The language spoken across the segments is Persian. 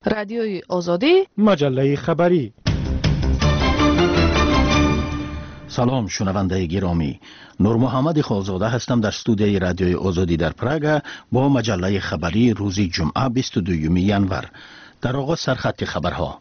رادیوی آزادی، مجله خبری. سلام شنونده گرامی، نور محمد خالزاده هستم در استودیوی رادیوی آزادی در پراگ با مجله خبری روز جمعه 22 ینور. در آغاز سرخط خبرها.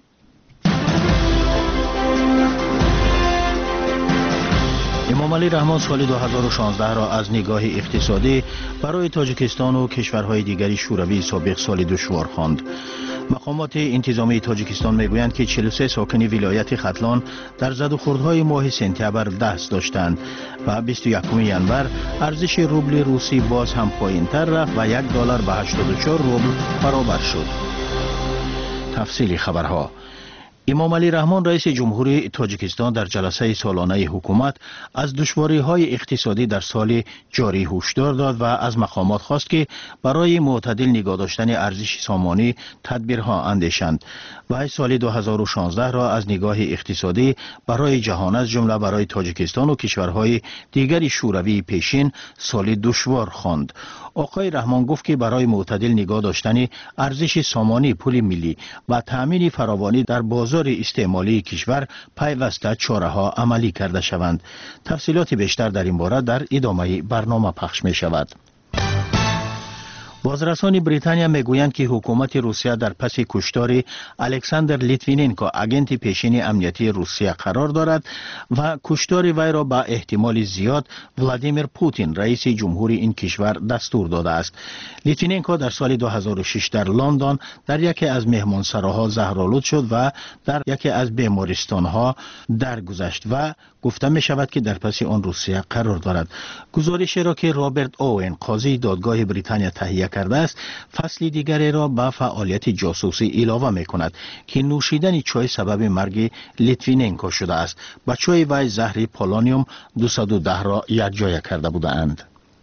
امام علی رحمان سال 2016 را از نگاه اقتصادی برای تاجیکستان و کشورهای دیگری شوروی سابق سال دشوار خواند. مقامات انتظامی تاجیکستان میگویند که 43 ساکن ولایت ختلان در زد و خوردهای ماه سپتامبر دست داشتند و 21 ینور ارزش روبل روسی باز هم پایین‌تر رفت و $1 به 84 روبل برابر شد. تفصیل خبرها. امام علی رحمان رئیس جمهوری تاجیکستان در جلسه سالانه حکومت از دشواری‌های اقتصادی در سال جاری هشدار داد و از مقامات خواست که برای معتدل نگاه داشتن ارزش سامانی تدبیرها اندیشند و سال 2016 را از نگاه اقتصادی برای جهان از جمله برای تاجیکستان و کشورهای دیگر شوروی پیشین سال دشوار خواند. آقای رحمان گفت که برای معتدل نگاه داشتن ارزش سامانی پول ملی و تأمین فراوانی در بازار استعمالی کشور پیوسته چاره‌ها عملی کرده شوند. تفصیلات بیشتر در این باره در ادامه برنامه پخش می شود. بازرسان بریتانیا میگویند که حکومت روسیه در پس کشتار الکساندر لیتویننکو اگنت پیشین امنیتی روسیه قرار دارد و کشتار وی را به احتمال زیاد ولادیمیر پوتین رئیس جمهور این کشور دستور داده است. لیتویننکو در سال 2006 در لندن در یکی از مهمانسراها زهرآلود شد و در یکی از بیمارستانها درگذشت و گفته می شود که در پس آن روسیه قرار دارد. گزارشی را که رابرت اوین قاضی دادگاه بریتانیا تهیه کرده است فصل دیگری را به فعالیت جاسوسی علاوه می کند که نوشیدن چای سبب مرگ لیتویننکو شده است. با چای وی زهر پولونیوم 210 را یکجا کرده بودند.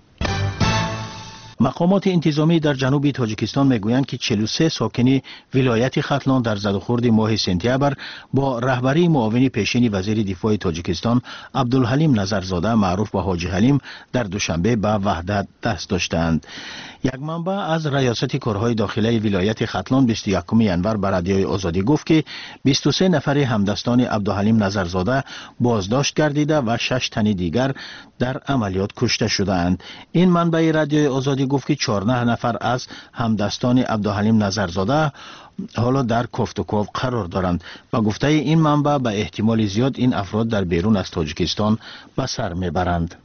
مقامات انتظامی در جنوب تاجیکستان میگویند که 43 ساکن ولایت ختلان در زد و خورد ماه سپتامبر با رهبری معاون پیشین وزیر دفاع تاجیکستان عبدالحلیم نظرزاده معروف به حاجی حلیم در دوشنبه به وحدت دست داشتند. یک منبع از ریاست کارهای داخلی ولایت ختلان 21 ینور به رادیوی آزادی گفت که 23 نفر همدستان عبدالحلیم نظرزاده بازداشت گردیده و 6 تن دیگر در عملیات کشته شدند. این منبع رادیوی آزادی گفت که 14 نفر از همدستان عبدالحلیم نظرزاده حالا در کوفت و کوف قرار دارند و گفته این منبع به احتمال زیاد این افراد در بیرون از تاجیکستان به سر میبرند.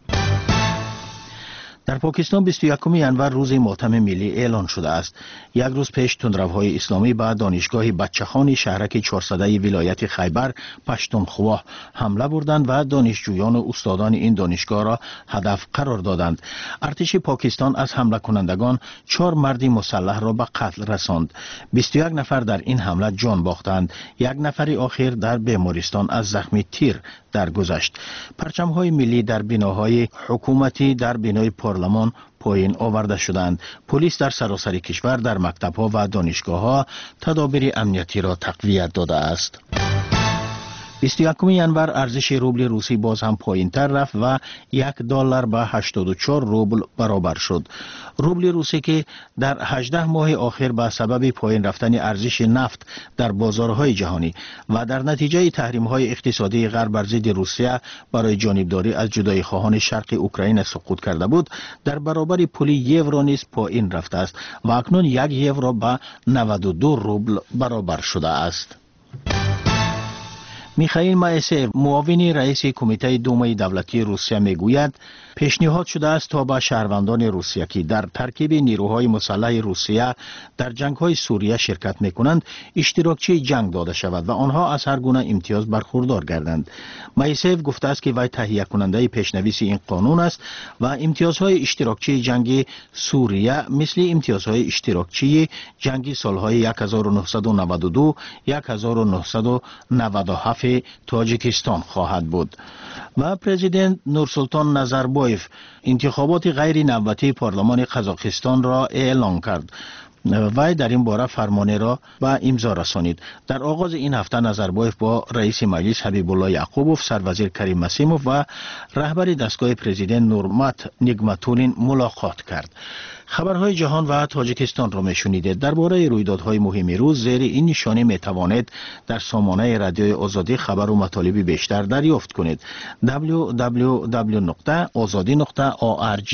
در پاکستان 21 ینور روز ماتم ملی اعلان شده است. یک روز پیش تندروهای اسلامی به دانشگاه بچه‌خوان شهرک 400 ولایت خیبر پشتونخوا حمله بردند و دانشجویان و استادان این دانشگاه را هدف قرار دادند. ارتش پاکستان از حمله کنندگان 4 مرد مسلح را به قتل رساند. 21 نفر در این حمله جان باختند. یک نفر آخر در بیمارستان از زخم تیر درگذشت. پرچم‌های ملی در بناهای حکومتی در بنای پارلمان پایین آورده شدند. پلیس در سراسر کشور در مکتب‌ها و دانشگاه‌ها تدابیر امنیتی را تقویت داده است. 21 ینور ارزش روبل روسی باز هم پایین‌تر رفت و $1 به 84 روبل برابر شد. روبل روسی که در 18 ماه آخر به سبب پایین رفتن ارزش نفت در بازارهای جهانی و در نتیجه تحریم‌های اقتصادی غرب بر ضد روسیه برای جانبداری از جدایی خواهان شرق اوکراین سقوط کرده بود، در برابر پول یورو نیز پایین رفته است و اکنون 1 یورو به 92 روبل برابر شده است. میخائیل مایسیو معاون رئیس کمیته دومای دولتی روسیه میگوید پیشنهاد شده است تا به شهروندان روسیه که در ترکیب نیروهای مسلح روسیه در جنگ‌های سوریه شرکت میکنند اشتراکچی جنگ داده شود و آنها از هر گونه امتیاز برخوردار گردند. مایسیو گفته است که وی تهیه کننده پیشنویس این قانون است و امتیازهای اشتراکچی جنگ سوریه مثل امتیازهای اشتراکچی جنگ سالهای 1992 1997 تاجیکستان خواهد بود. و پرزیدنت نورسولطان نظربایف انتخابات غیر نوبتی پارلمان قزاقستان را اعلان کرد. وی در این باره فرمانه را به امضا رسانید. در آغاز این هفته نظربایف با رئیس مجلس حبیب الله یعقوبوف، سروزیر کریم مسیموف و رهبر دستگاه پرزیدنت نورمات نیگماتولین ملاقات کرد. خبرهای جهان و تاجیکستان را میشنیدید. درباره رویدادهای مهم روز زیر این نشانه میتوانید در سامانه رادیوی آزادی خبر و مطالب بیشتر دریافت کنید. www.azadi.org.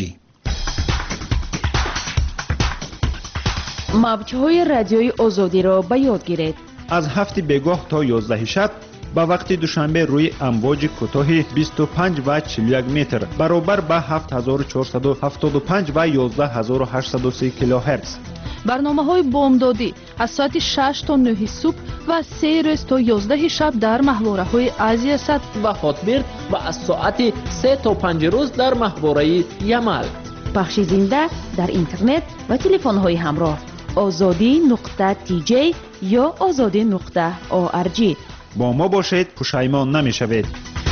موج‌های رادیوی آزادی را به یاد گیرید. از 7 بگاه تا 11 شب به وقت دوشنبه روی امواج کوتاه 25 و 41 متر برابر به 7475 و 11830 کیلوهرتز. برنامه‌های بامدادی از ساعت 6 تا 9 صبح و 3 روز تا 11 شب در محوره‌های آسیا سد و هاتبرد و از ساعت 3 تا 5 روز در محوره یمل. پخش زنده در اینترنت و تلفن‌های همراه azadi.tj یا azadi.org. با ما باشید، پشیمان نمی‌شوید.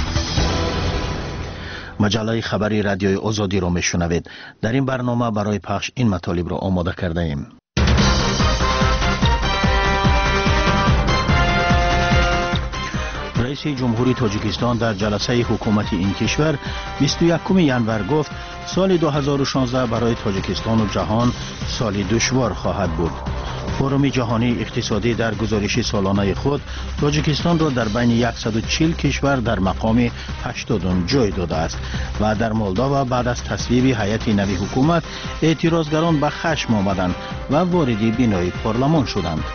مجله خبری رادیوی آزادی را میشنوید. در این برنامه برای پخش این مطالب را آماده کرده ایم. رئیس جمهوری تاجیکستان در جلسه حکومت این کشور 21 ژانویه گفت سال 2016 برای تاجیکستان و جهان سالی دشوار خواهد بود. فروم جهانی اقتصادی در گزارش سالانه خود تاجیکستان را در بین 140 کشور در مقام 80 جای داده است و در مولداوا بعد از تصویب هیئت نوی حکومت اعتراضگران به خشم آمدند و وارد بینای پارلمان شدند.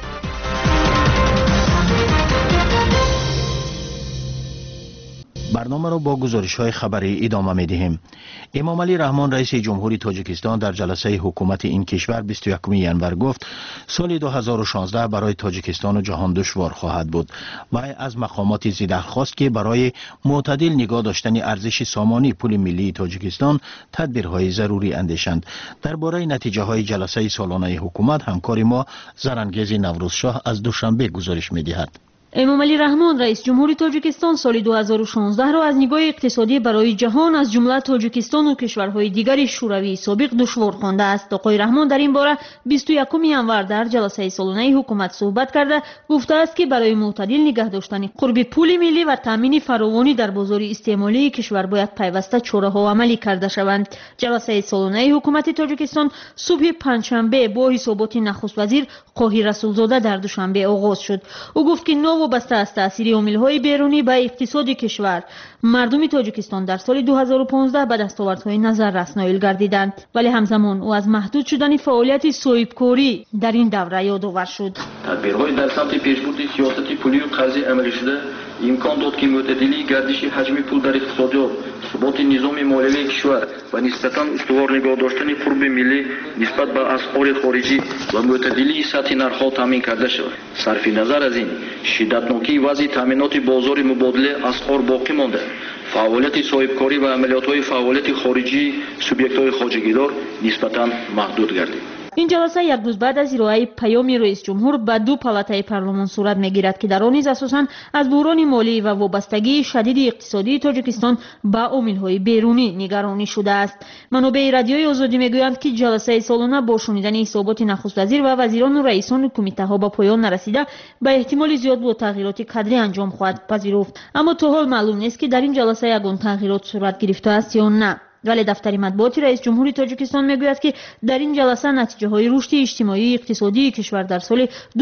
برنامه را با گزارش‌های خبری ادامه می‌دهیم. امامعلی رحمان رئیس جمهوری تاجیکستان در جلسه حکومت این کشور 21 ژانویه گفت سال 2016 برای تاجیکستان و جهان دشوار خواهد بود و از مقامات زیده خواست که برای معتدل نگاه داشتن ارزش سامانی پول ملی تاجیکستان تدبیرهای ضروری اندیشند. درباره نتیجه‌های جلسه سالانه حکومت همکار ما زرانگیز نوروزشاه از دوشنبه گزارش می‌دهد. امامعلی رحمان رئیس جمهوری تاجیکستان سال 2016 را از نگاه اقتصادی برای جهان از جمله تاجیکستان و کشورهای دیگر شوروی سابق دشوار خوانده است. آقای رحمان در این باره 21 ژانویه در جلسه سالانه حکومت صحبت کرده گفته است که برای معتدل نگه داشتن قرب پول ملی و تامین فراوانی در بازار استعمالی کشور باید پیوسته چاره‌ها عملی کرده شوند. جلسه سالانه حکومت تاجیکستان صبح پنجشنبه با حسابات نخست وزیر قاهی رسولزاده در دوشنبه آغاز شد. او گفت که وابسته است تأثیر عامل‌های بیرونی به اقتصاد کشور، مردم تاجیکستان در سال 2015 به دستاوردهای نظررس نایل گردیدند، ولی همزمان او از محدود شدن فعالیت صاحبکاری در این دوره یادآور شد. تدبیرهای در سمت پیشبرد سیاست پولی و قرضی عملی شده امکان داد که معتدلی گردش حجم پول در اقتصادیات، ثبات نظام مالیوی کشور و نسبتاً استوار نگاه داشتن قرب ملی نسبت به اسعار خارجی و معتدلی سطح نرخ‌ها تامین کرده شود. صرف نظر از این شدتناکی وضع تامینات بازار مبادله اسعار باقی مانده. فعالیت صاحبکاری و عملیات‌های فعالیت خارجی سوبیکت‌های خواجگیدار نسبتاً محدود گردید. این جلسه یک روز بعد از ارائه پیام رئیس جمهور به دو پالاتای پارلمان صورت میگیرد که در آن نیز اساساً از بحران مالی و وابستگی شدید اقتصادی تاجیکستان به عامل‌های بیرونی نگرانی شده است. منابع رادیوی آزادی میگویند که جلسه سالانه با شنیدن حسابات نخست وزیر و وزیران و رئیسان کمیته‌ها به پایان نرسیده به احتمال زیاد با تغییرات کادری انجام خواهد پذیرفت، اما تا حال معلوم نیست که در این جلسه یگان تغییرات صورت گرفته است یا نه. ولی دفتر مطبوعات رئیس جمهوری تاجیکستان میگوید که در این جلسه نتیجه های رشد اجتماعی اقتصادی کشور در سال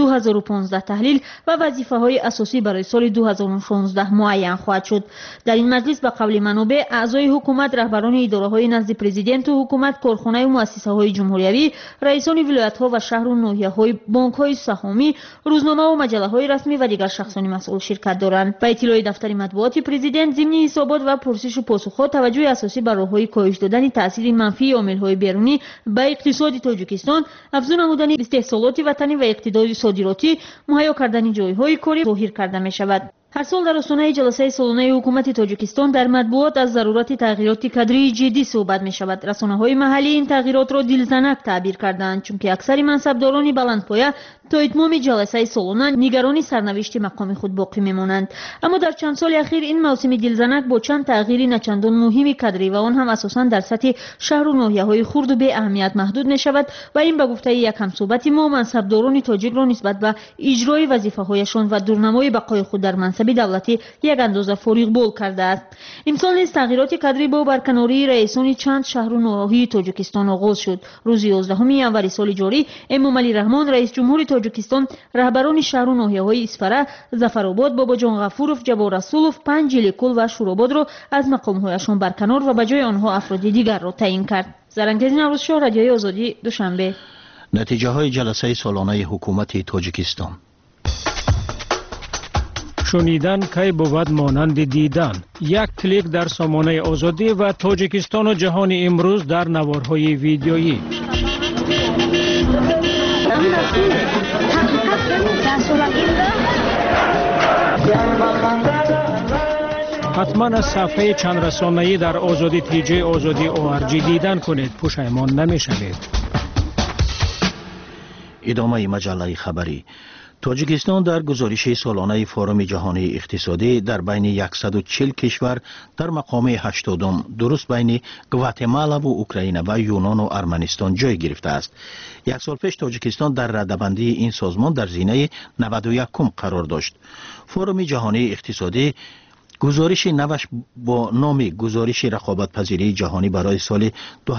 2015 تحلیل و وظیفه های اساسی برای سال 2016 معین خواهد شد. در این مجلس به قول منابع اعضای حکومت، رهبران اداره های نزد پرزیدنت و حکومت، کارخانه و مؤسسه های جمهوری، رئیسان ولایت ها و شهر و ناحیه های بانک های سهامی، روزنامه و مجله های رسمی و دیگر شخصان مسئول شرکت دارند. به اطلاع دفتر مطبوعات پرزیدنت ضمن حسابات و پرسش و پاسخ توجه اساسی بر راههای کاهش دادن تاثیر منفی عامل‌های بیرونی به اقتصاد تاجیکستان، افزون نمودن استحصالات وطنی و اقتدار صادراتی، مهیا کردن جای‌های کاری ظاهر کرده می‌شود. هر سال در آستانه جلسه سالانه حکومت تاجیکستان در مطبوعات از ضرورت تغییرات کادری جدی صحبت می شود. رسانه‌های محلی این تغییرات را دلزنک تعبیر کردند، چون که اکثر منصبداران بلندپایه تا اتمام جلسه سالانه نگران سرنوشت مقام خود باقی میمانند. اما در چند سال اخیر این موسم دلزنک با چند تغییر نچندان مهمی کادری و آن هم اساساً در سطح شهر و ناحیه‌های خرد و به اهمیت محدود می شود و این به گفته یک همصحبت ما منصبداران تاجیک را نسبت به اجرای وظیفه‌هایشان و دورنمای بقای خود در منصب دولتی یک اندازه فارغ بال کرده است. امسال نیز تغییرات کادری با برکناری رئیسان چند شهر و نواحی تاجیکستان آغاز شد. روز 11 ینوری سال جاری امامعلی رحمان رئیس جمهور تاجیکستان رهبران شهر و ناحیه‌های اسفره، ظفرآباد، باباجان غفورов، جبار رسولov، پنجلیکل و شورآباد را از مقام‌هایشان برکنار و به جای آنها افراد دیگر را تعیین کرد. زرنگیز نوروزشاه، رادیوی آزادی، دوشنبه. نتیجه های جلسه سالانه حکومت تاجیکستان. شنیدن کی بود مانند دیدن. یک کلیک در سامانه آزادی و تاجیکستان و جهان امروز در نوارهای ویدیویی. حتما از صفحه چند رسانه‌ای در آزادی تیجی آزادی ORG دیدن کنید، پشیمان نمی‌شوید. ادامه مجله خبری. تاجیکستان در گزارش سالانه فورم جهانی اقتصادی در بین 140 کشور در مقام 80 درست بین گواتمالا و اوکراین و یونان و ارمنستان جای گرفته است. یک سال پیش تاجیکستان در رده‌بندی این سازمان در زینه 91 قرار داشت. فورم جهانی اقتصادی گزارش نوش با نام گزارش رقابت‌پذیری جهانی برای سال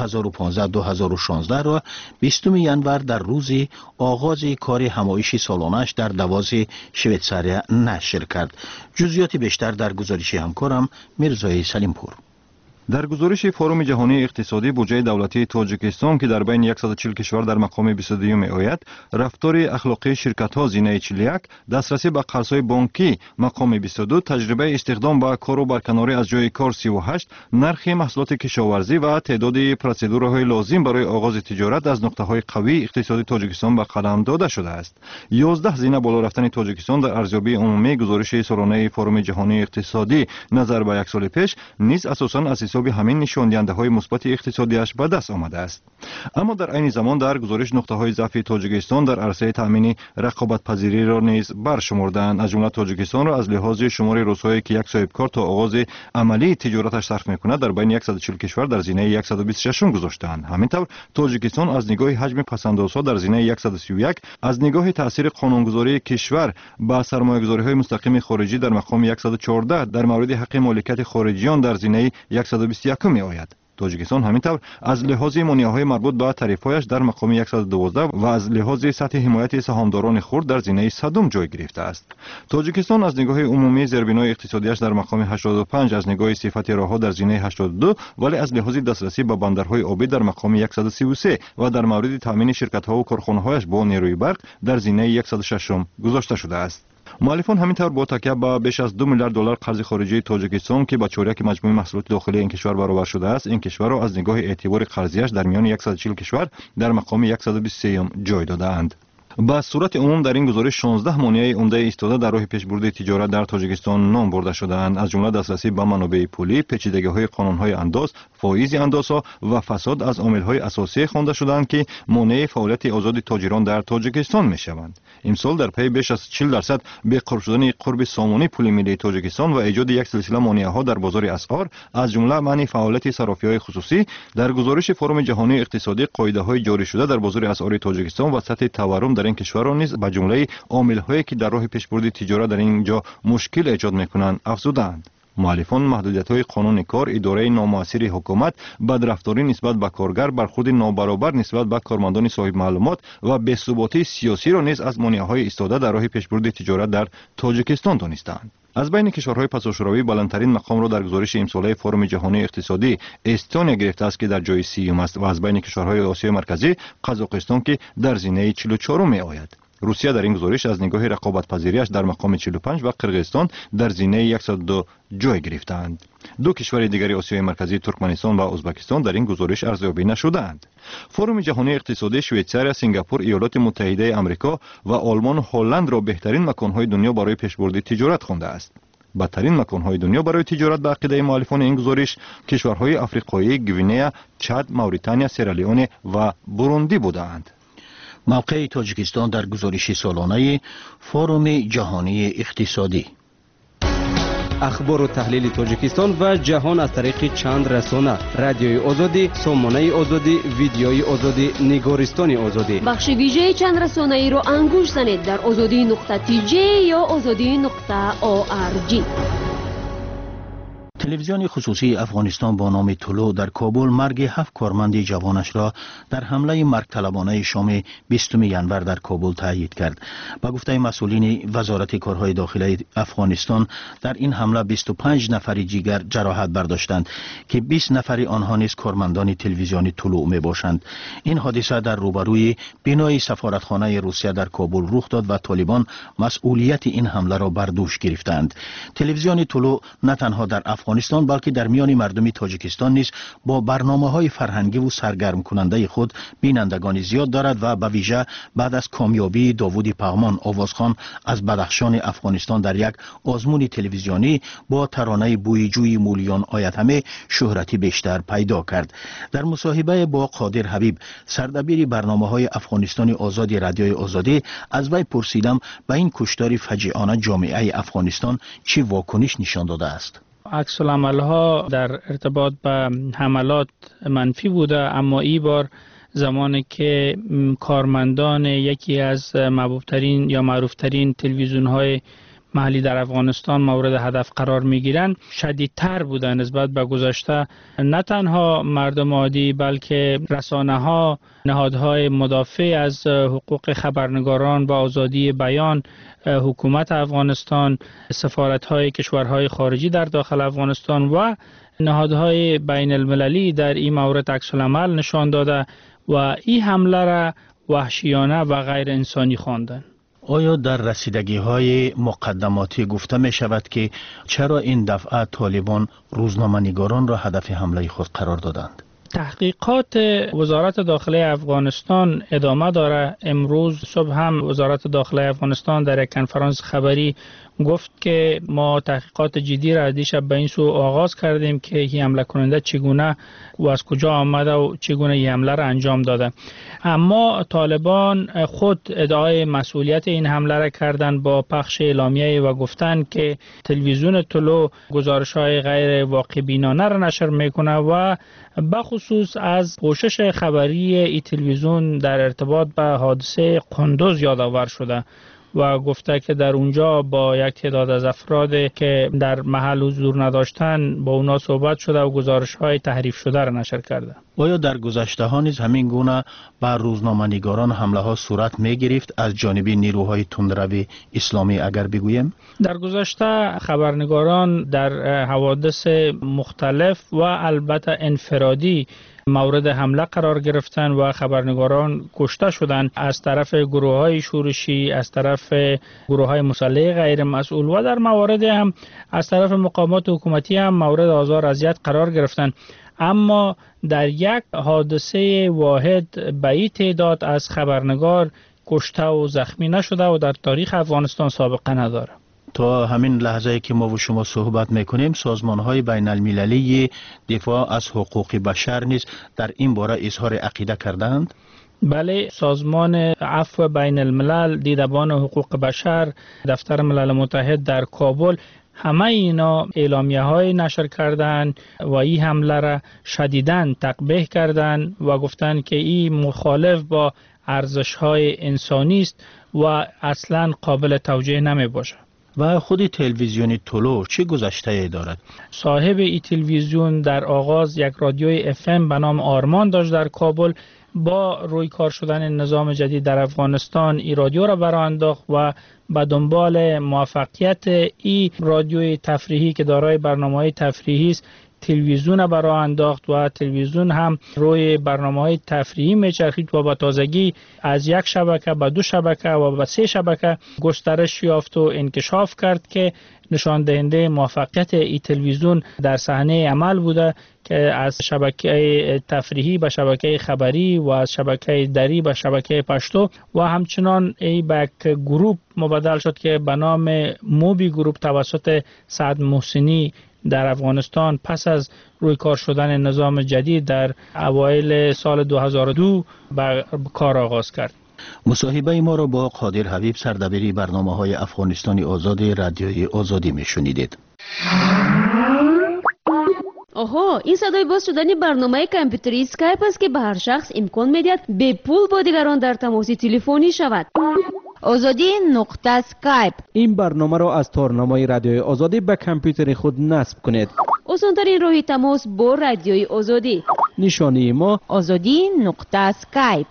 2015-2016 را 20 ینور در روز آغاز کار همایش سالانش در دواز شویتساریا نشر کرد. جزئیات بیشتر در گزارش همکارم میرزای سلیمپور. در گزارش فورم جهانی اقتصادی بودجه دولتی تاجیکستان که در بین 140 کشور در مقام 22 می آید، رفتار اخلاقی شرکت‌ها زینه 41، دسترسی به قرض‌های بانکی مقام 22، تجربه استخدام به کار و برکناری از جای کار 38، نرخ محصولات کشاورزی و تعداد پروسیدورهای لازم برای آغاز تجارت از نقطه‌های قوی اقتصادی تاجیکستان به قلم داده شده است. 11 زینه بالا رفتن تاجیکستان در ارزیابی عمومی گزارش سالانه فورم جهانی اقتصادی نظر به یک سال پیش نیز اساساً از به همین نشانده‌های مثبت اقتصادیش به دست آمده است. اما در عین زمان در گزارش نقطه‌های ضعف تاجیکستان در عرصه تامین رقابت‌پذیری را نیز برشمردند. از جمله تاجیکستان را از لحاظ شمار روزهایی که یک صاحبکار تا آغاز عملی تجارتش صرف می‌کند در بین 140 کشور در زینه 126 گذاشتند. همینطور تاجیکستان از نگاه حجم پس‌اندازها در زینه 131، از نگاه تاثیر قانونگذاری کشور با سرمایه‌گذاری‌های مستقیم خارجی در مقام 114، در مورد حق مالکیت خارجیان در زینه 121 می آید. تاجیکستان همینطور از لحاظ مانع‌های مربوط به تعرفه‌اش در مقام 112 و از لحاظ سطح حمایت سهامداران خرد در زینه 100 جای گرفته است. تاجیکستان از نگاه عمومی زیربنای اقتصادیش در مقام 85، از نگاه صفت راه‌ها در زینه 82، ولی از لحاظ دسترسی به بندرهای آبی در مقام 133 و در مورد تامین شرکت‌ها و کارخانه‌هایش با نیروی برق در زینه 106 گذاشته شده است. مؤلفان همینطور با تکیه به بیش از 2 میلیارد دلار قرض خارجی تاجیکستان که با چهارک مجموع محصولات داخلی این کشور برابر شده است، این کشور را از نگاه اعتبار قرضیش در میان 140 کشور در مقام 123 جای داده‌اند. با صورت عموم در این گزارش 16 مانع عمده ایستاده در راه پیشبرد تجارت در تاجیکستان نام برده شده‌اند، از جمله دسترسی به منابع پولی، پیچیدگی‌های قانون‌های انداز، فایز اندازها و فساد از عامل‌های اساسی خوانده شده‌اند که مانع فعالیت آزاد تاجران در تاجیکستان می‌شوند. امسال در پی بیش از 40% بی‌قرار شدن قرب سامانی پول ملی تاجیکستان و ایجاد یک سلسله مانع‌ها در بازار اسعار، از جمله منع فعالیت صرافی‌های خصوصی، در گزارش فورم جهانی اقتصادی قاعده‌های جاری شده در بازار اسعار تاجیکستان و سطح تورم در این کشور را نیز به جمله عامل‌هایی که در راه پیشبرد تجارت در اینجا مشکل ایجاد می‌کنند افزودند. مؤلفان محدودیت‌های قانون کار، اداره نامؤثر حکومت، بدرفتاری نسبت به کارگر، برخورد نابرابر نسبت به کارمندان صاحب معلومات و بی‌ثباتی سیاسی را نیز از مانع‌های ایستاده در راه پیشبرد تجارت در تاجیکستان دانستند. از بین کشورهای پساشوروی بلندترین مقام را در گزارش امساله فورم جهانی اقتصادی استونیا گرفته است که در جای 30 است و از بین کشورهای آسیای مرکزی قزاقستان که در زینه 44 می آید. روسیه در این گزارش از نگاه رقابت‌پذیریش در مقام 45 و قرقیزستان در زینه 102 جای گرفتند. دو کشور دیگری آسیای مرکزی ترکمنستان و ازبکستان در این گزارش ارزیابی نشده‌اند. فورم جهانی اقتصادی شویتساریا، سنگاپور، ایالات متحده آمریکا و آلمان هلند را بهترین مکان‌های دنیا برای پیشبرد تجارت خوانده است. بدترین مکان‌های دنیا برای تجارت به عقیده مؤلفان این گزارش کشورهای آفریقایی گوینه، چاد، موریتانیا، سیرالیون و بوروندی بودند. موقع تاجیکستان در گزارش سالانه فروم جهانی اقتصادی. اخبار و تحلیل تاجیکستان و جهان از طریق چند رسانه: رادیوی آزادی، سامانه آزادی، ویدیوی آزادی، نگارستان آزادی. بخش ویژه چند رسانه ای را انگوش زنید در azadi.tj یا azadi.org. تلویزیون خصوصی افغانستان با نام طلوع در کابل مرگ 7 کارمند جوانش را در حمله مرگ طلبانه شام 20 ینور در کابل تایید کرد. با گفته مسئولین وزارت کارهای داخلی افغانستان، در این حمله 25 نفر دیگر جراحت برداشتند که 20 نفر آنها نیز کارمندان تلویزیون طلوع می باشند. این حادثه در روبروی بنای سفارتخانه روسیه در کابل رخ داد و طالبان مسئولیت این حمله را بر دوش گرفتند. تلویزیون طلوع نه تنها در افغانستان بلکه در میان مردم تاجیکستان نیز با برنامه‌های فرهنگی و سرگرم کننده خود بینندگان زیاد دارد و به ویژه بعد از کامیابی داوود پغمان آوازخوان از بدخشان افغانستان در یک آزمون تلویزیونی با ترانه بوی جوی مولیان آیت همه شهرتی بیشتر پیدا کرد. در مصاحبه با قادر حبیب، سردبیر برنامه‌های افغانستان آزادی رادیوی آزادی، از وی پرسیدم به این کشتار فجیعانه جامعه افغانستان چه واکنش نشان داده است. عکس العمل ها در ارتباط به حملات منفی بوده، اما این بار زمانی که کارمندان یکی از محبوبترین یا معروفترین تلویزیون های محلی در افغانستان مورد هدف قرار می گیرند، شدیدتر بوده نسبت به گذشته. نه تنها مردم عادی بلکه رسانه ها، نهادهای مدافع از حقوق خبرنگاران و آزادی بیان، حکومت افغانستان، سفارت‌های کشورهای خارجی در داخل افغانستان و نهادهای بین المللی در این مورد عکس العمل نشان داده و این حمله را وحشیانه و غیر انسانی خواندند. آیا در رسیدگی‌های مقدماتی گفته می شود که چرا این دفعه طالبان روزنامه‌نگاران را هدف حمله خود قرار دادند؟ تحقیقات وزارت داخلی افغانستان ادامه داره. امروز صبح هم وزارت داخلی افغانستان در یک کنفرانس خبری گفت که ما تحقیقات جدی را دیشب به این سو آغاز کردیم که این حمله کننده چگونه و از کجا آمده و چگونه این حمله را انجام داده. اما طالبان خود ادعای مسئولیت این حمله را کردند با پخش اعلامیه و گفتند که تلویزیون طلوع گزارش‌های غیر واقع بینانه را نشر میکنه و بخصوص از پوشش خبری این تلویزیون در ارتباط به حادثه قندوز یادآور شده و گفته که در اونجا با یک تعداد از افراد که در محل حضور نداشتن با اونا صحبت شده و گزارش‌های تحریف شده را نشر کرده. آیا در گذشته ها نیز همین گونه بر روزنامه‌نگاران حمله ها صورت می گرفت از جانب نیروهای تندرو اسلامی اگر بگویم؟ در گذشته خبرنگاران در حوادث مختلف و البته انفرادی مورد حمله قرار گرفتن و خبرنگاران کشته شدند از طرف گروه‌های شورشی، از طرف گروه‌های مسلح غیر مسئول و در موارد هم از طرف مقامات حکومتی هم مورد آزار و اذیت قرار گرفتند. اما در یک حادثه واحد به این تعداد از خبرنگار کشته و زخمی نشده و در تاریخ افغانستان سابقه نداره. تا همین لحظه که ما و شما صحبت میکنیم سازمان‌های بین المللی دفاع از حقوق بشر نیز در این باره اظهار عقیده کردند؟ بله، سازمان عفو بین الملل، دیدبان حقوق بشر، دفتر ملل متحد در کابل، همه اینا اعلامیه های نشر کردن و این حمله را شدیداً تقبیح کردن و گفتن که این مخالف با ارزش های انسانی است و اصلاً قابل توجیه نمی باشه. و خود تلویزیون طلوع چه گذشته ای دارد؟ صاحب این تلویزیون در آغاز یک رادیوی FM به نام آرمان داشت در کابل. با روی کار شدن نظام جدید در افغانستان این رادیو را برآ انداخت و به دنبال موفقیت این رادیوی تفریحی که دارای برنامه‌های تفریحی است تلویزیون برای انداخت و تلویزیون هم روی برنامه‌های تفریحی میچرخید و با تازگی از یک شبکه به 2 شبکه و به 3 شبکه گسترش یافت و انکشاف کرد که نشان دهنده موفقیت این تلویزیون در صحنه عمل بوده که از شبکه تفریحی به شبکه خبری و از شبکه دری به شبکه پشتو و همچنان ای به یک گروه مبدل شد که به نام موبی گروپ توسط سعد محسنی در افغانستان پس از روی کار شدن نظام جدید در اوایل سال 2002 به کار آغاز کرد. مصاحبه ما را با قادر حبیب سردبیر برنامه‌های افغانستان آزاد رادیوی آزادی میشنیدید. آها، این صدای باز شدن برنامه کامپیوتری اسکایپ است که به هر شخص امکان میدهد به پول با دیگران در تماس تلفنی شود. آزادی نقطه اسکایپ. این برنامه را از تارنمای رادیوی آزادی به کامپیوتر خود نصب کنید. آسان‌ترین راه تماس با رادیوی آزادی. نشانی ما آزادی نقطه اسکایپ.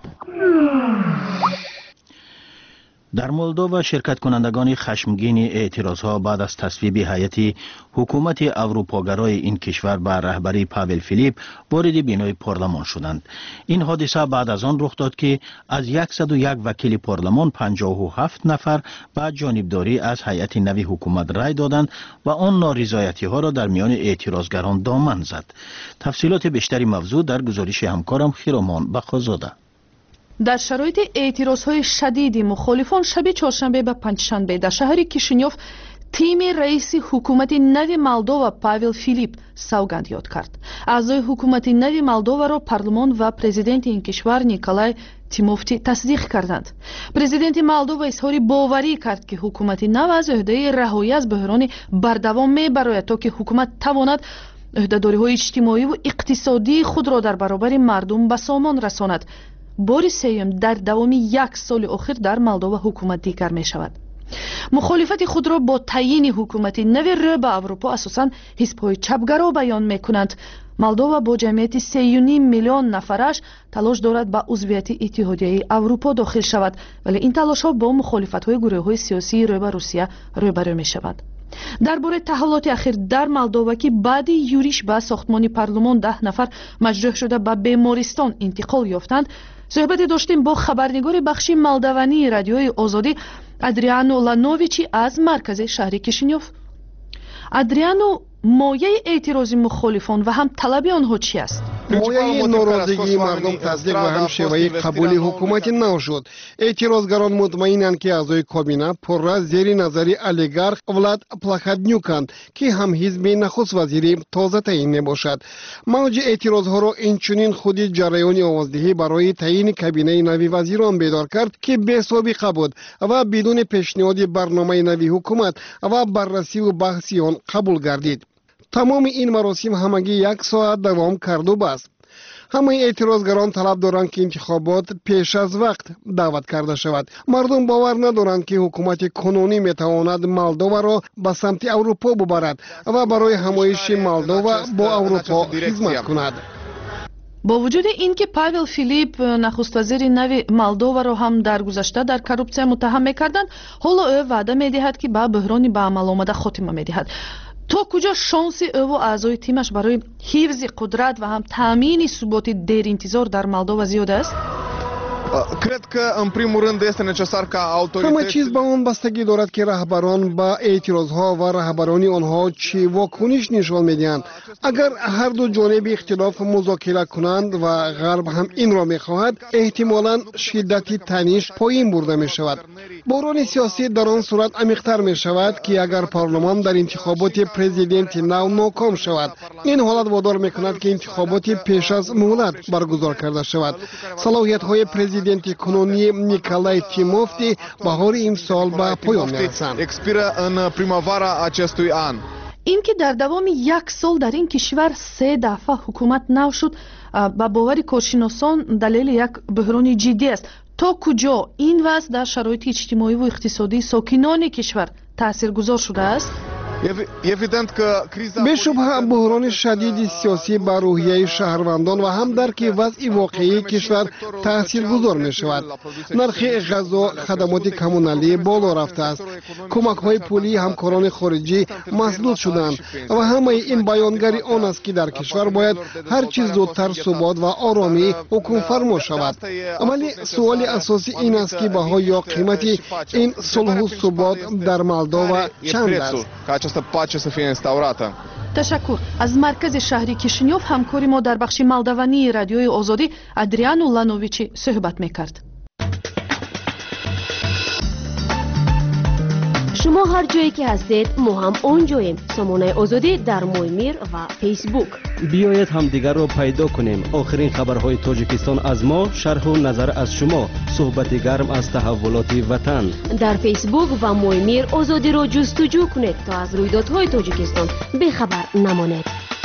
در مولدووا شرکت کنندگان خشمگین اعتراضها بعد از تصویب هیئت حکومت اروپاگرای این کشور به رهبری پاول فیلیپ وارد بینای پارلمان شدند. این حادثه بعد از آن رخ داد که از 101 وکیل پارلمان 57 نفر به جانبداری از هیئت نوی حکومت رای دادند و آن نارضایتی ها را در میان اعتراضگران دامن زد. تفصیلات بیشتری موضوع در گزارش همکارم خیرامان بخازاده. در شرایط اعتراضهای شدید مخالفان شب چهارشنبه به پنجشنبه در شهر کیشینیوف تیم رئیس حکومت نو مولدووا پاول فیلیپ سوگند یاد کرد. اعضای حکومت نو مولدووا را پارلمان و پرزیدنت این کشور نیکولای تیموفتی تصدیق کردند. پرزیدنت مولدووا اظهار باوری کرد که حکومت نو از عهده رهایی از بحران بردوام میبراید تا که حکومت تواند عهده‌داری‌های اجتماعی و اقتصادی خود را در برابر مردم به سامان رساند. بار سوم در دوام 1 سال اخیر در مولدووا حکومت دیگر می شود. مخالفت خود را با تعیین حکومت نو رو به اروپا اساساً حزب‌های چپگرا بیان می کنند. مولدووا با جمعیت 3.5 میلیون نفرش تلاش دارد به عضویت اتحادیه اروپا داخل شود، ولی این تلاش ها با مخالفت‌های گروه‌های سیاسی رو به روسیه روبرو می شود. درباره تحولات اخیر در مولدووا که بعد یوریش به ساختمان پارلمان 10 نفر مجروح شده به بیمارستان انتقال یافتند صحبت داشتیم با خبرنگار بخش مولدوانی رادیوی آزادی ادریانو لانوویچی از مرکز شهر کیشینیوف. ادریانو، مایه اعتراض مخالفان و هم طلب آنها چی است؟ مایه ناراضگی مردم تصدیق و هم شیوه قبول حکومت نو شد. اعتراضگران مطمئنند که اعضای کابینه پرره زیر نظر اولیگارخ ولاد پلاخادنیوکند که هم حزب نخست وزیری تازه تعیین نباشد. موج اعتراضها را اینچنین خود جریان آوازدهی برای تعیین کابینه نوی وزیران بیدار کرد که بی سابقه بود و بدون پیشنهاد برنامه نوی حکومت و بررسی و بحث آن قبول گردید. تمام این مراسم همگی 1 ساعت دوام کرد و بس. همه اعتراضگران طلب دارند که انتخابات پیش از وقت دعوت کرده شود. مردم باور ندارند که حکومت کنونی میتواند مولدووا را به سمت اروپا ببرد و برای همایش مولدووا با اروپا خدمت کند. با وجود اینکه پاول فیلیپ نخست وزیر نو مولدووا را هم در گذشته در کروپسیا متهم می‌کردند، حالا او وعده می‌دهد که به بحران به عمل آمده خاتمه می‌دهد. تا کجا شانس او و اعضای تیمش برای حفظ قدرت و هم تامین ثبات دیر انتظار در مولدووا زیاد است؟ همه چیز به آن بستگی دارد که رهبران با اعتراضها و رهبرانی آنها چه واکنش نشان میدهند. اگر هر دو جانب اختلاف مذاکره کنند و غرب هم این را میخواهد، احتمالاً شدت تنش پایین برده می شود. بحران سیاسی در آن صورت عمیق‌تر می شود که اگر پارلمان در انتخابات پرزیدنت نو ناکام شود، این حالت وادار می کند که انتخابات پیش از مهلت برگزار کرده شود. صلاحیت های پرزیدنت کنونی نیکولای تیموفتی بهار این سال به پایان میرسند. این که در دوام 1 سال در این کشور 3 دفعه حکومت نو شد با باور کارشناسان دلیل یک بحران جدی است. تا کجا این وضع در شرایط اجتماعی و اقتصادی ساکنان کشور تاثیرگذار شده است؟ به شبه بحران شدید سیاسی بر روحیه شهروندان و هم درک وضع واقعی کشور تاثیرگذار می شود. نرخ غذا، خدمات کمونالی بالا رفته است. کمک های پولی همکاران خارجی مسدود شدند و همه این بیانگر آن است که در کشور باید هر چیز زودتر ثبات و آرامی حکم فرما شود. ولی سوال اساسی این است که بهای یا قیمت این صلح و ثبات در مولدووا چند است؟ تشکر. از مرکز شهری کیشینیوف همکاری ما در بخش مولدوانی رادیوی آزادی ادریانو لانوویچی صحبت میکرد. شما هر جایی که هستید ما هم اونجاییم. سامانه آزادی در مویمیر و فیسبوک. بیایید هم دیگر رو پیدا کنیم. آخرین خبرهای تاجیکستان از ما، شرح و نظر از شما، صحبت گرم از تحولات وطن. در فیسبوک و مویمیر آزادی رو جستجو کنید تا از رویدادهای تاجیکستان بخبر نمانید.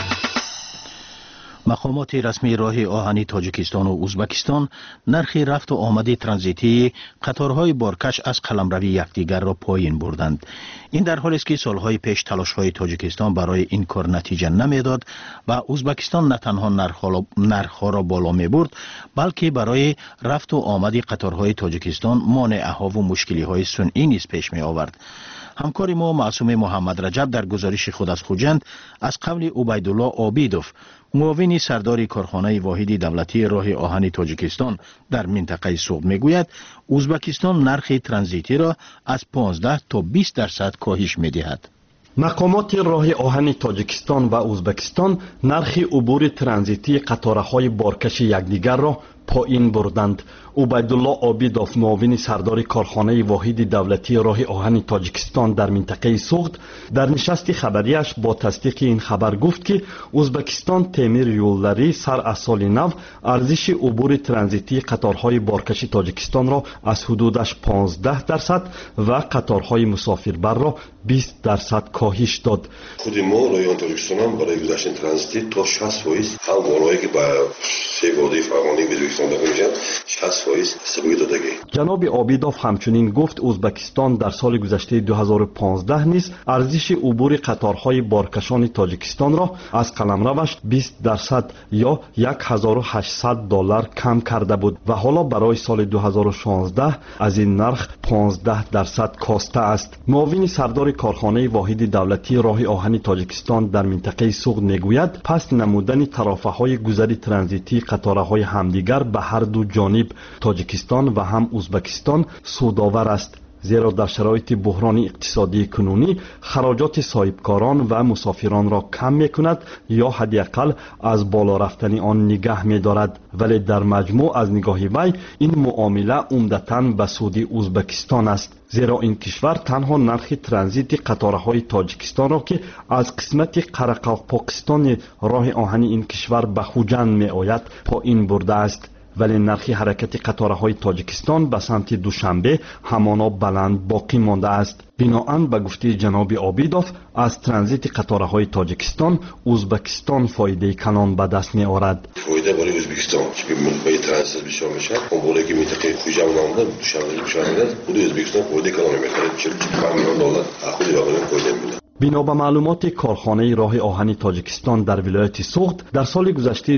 مقامات رسمی راه آهنی تاجیکستان و ازبکستان نرخ رفت و آمد ترانزیتی قطارهای بارکش از قلمروی یکدیگر را پایین بردند. این در حالی است که سالهای پیش تلاش‌های تاجیکستان برای این کار نتیجه نمیداد و ازبکستان نه تنها نرخ‌ها را بالا می‌برد بلکه برای رفت و آمد قطارهای تاجیکستان مانع‌ها و مشکلی‌های صنعی نیز پیش می‌آورد. همکار ما معصوم محمد رجب در گزارش خود از خوجند از قول عبیدالله عابیدوف، معاون سردار کارخانه واحد دولتی راه آهن تاجیکستان در منطقه سوغد میگوید ازبکستان نرخ ترانزیتی را از 15 تا 20% کاهش میدهد. مقامات راه آهن تاجیکستان و ازبکستان نرخ عبور ترانزیتی قطارهای بارکش یکدیگر را پایین بردند. عبیدالله عابیدوف، معاون سردار کارخانه واحد دولتی راه آهن تاجیکستان در منطقه سوغد، در نشست خبریش با تصدیق این خبر گفت که ازبکستان تعمیر یولداری سر از سال نو ارزش عبور ترانزیتی قطارهای بارکش تاجیکستان را از حدودش 15% و قطارهای مسافربر را 20% کاهش داد. خود ما راه تاجیکستان هم برای گذشتن ترانزیتی تا 60% هم والایی که با سه واده فرمانی به ازبکستان داخل میشن 60% سبوی دادگی. جناب عابیدوف همچنین گفت ازبکستان در سال گذشته 2015 نیز ارزش عبور قطارهای بارکشان تاجیکستان را از قلمروش 20% یا $1800 کم کرده بود و حالا برای سال 2016 از این نرخ 15% کاسته است. معاون سردار کارخانه واحد دولتی راه آهن تاجیکستان در منطقه سوغد میگوید پس نمودن طرفهای گذر ترانزیتی قطارهای همدیگر به هر دو جانب تاجیکستان و هم ازبکستان سودآور است، زیرا در شرایط بحران اقتصادی کنونی خراجات صاحبکاران و مسافران را کم میکند یا حداقل از بالا رفتن آن نگه میدارد. ولی در مجموع از نگاه وی این معامله عمدتاً به سود ازبکستان است، زیرا این کشور تنها نرخ ترانزیت قطارهای تاجیکستان را که از قسمت قرقاقستان راه آهن این کشور به خوجند می آید پایین برده است، ولی نرخ حرکت قطارهای تاجیکستان به سمت دوشنبه همانا بلند باقی مانده است. بناهن به گفته جناب عابیدوف از ترانزیت قطارهای تاجیکستان ازبکستان فایده کلان به دست می آورد. فایده برای ازبکستان که به ترانزیت بسیار میشه، اون بالا که منطقه خوجند نامده دوشنبه خود ازبکستان فایده کلان میخواد، 45 میلیون دلار خود واقعا فایده میده. بنا به معلومات کارخانه راه آهن تاجیکستان در ولایت سوغد در سال گذشته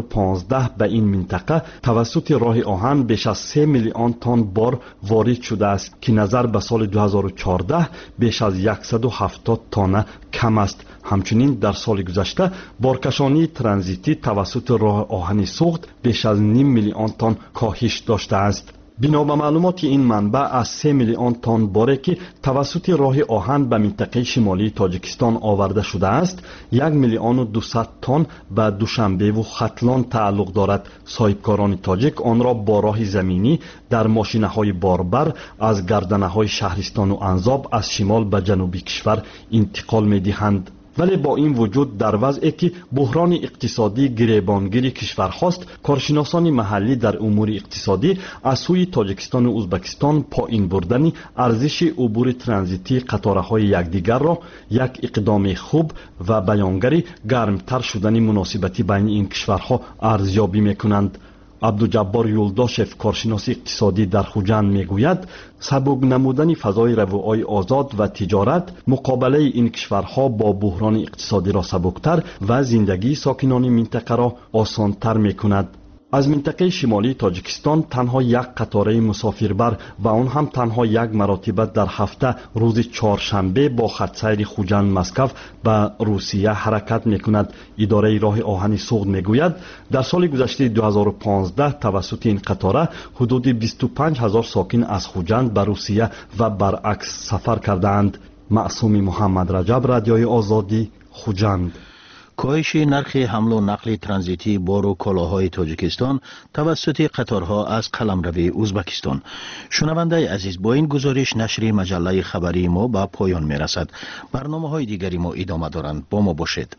2015 به این منطقه توسط راه آهن بیش از 3 میلیون تن بار وارد شده است که نظر به سال 2014 بیش از 170 تن کم است. همچنین در سال گذشته بارکشانی ترانزیتی توسط راه آهن سوغد بیش از نیم میلیون تن کاهش داشته است. بنا به معلومات این منبع از 3 میلیون تن باری که توسط راه آهن به منطقه شمالی تاجیکستان آورده شده است، 1,200,000 تن به دوشنبه و ختلان تعلق دارد. صاحبکاران تاجیک آن را با راه زمینی در ماشینه‌های باربر از گردنه‌های شهرستان و انزاب از شمال به جنوب کشور انتقال می‌دهند. ولی با این وجود در وضعی که بحران اقتصادی گریبانگیر کشور خواست، کارشناسان محلی در امور اقتصادی از سوی تاجیکستان و ازبکستان پایین بردن ارزش عبور ترانزیتی قطارهای یکدیگر را یک اقدام خوب و بیانگر گرمتر شدن مناسبتی بین این کشورها ارزیابی میکنند. عبدالجبار یولداشف، کارشناس اقتصادی در خوجند میگوید سبک نمودن فضای رفوهای آزاد و تجارت مقابله این کشورها با بحران اقتصادی را سبکتر و زندگی ساکنان منطقه را آسانتر میکند. از منطقه شمالی تاجیکستان تنها یک قطاره مسافربر و آن هم تنها یک مرتبه در هفته روز چهارشنبه با خط سیر خوجند مسکو به روسیه حرکت میکند. اداره راه آهن سوغد میگوید در سال گذشته 2015 توسط این قطاره حدود 25,000 ساکن از خوجند به روسیه و برعکس سفر کردند. معصوم محمد رجب، رادیوی آزادی، خوجند. کاهش نرخ حمل و نقل ترانزیتی بار و کالاهای تاجیکستان توسط قطارها از قلمرو ازبکستان. شنونده عزیز، با این گزارش نشر مجله خبری ما به پایان می رسد. برنامه‌های دیگری ما ادامه دارند. با ما باشید.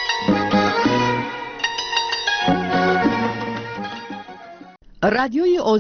رادیوی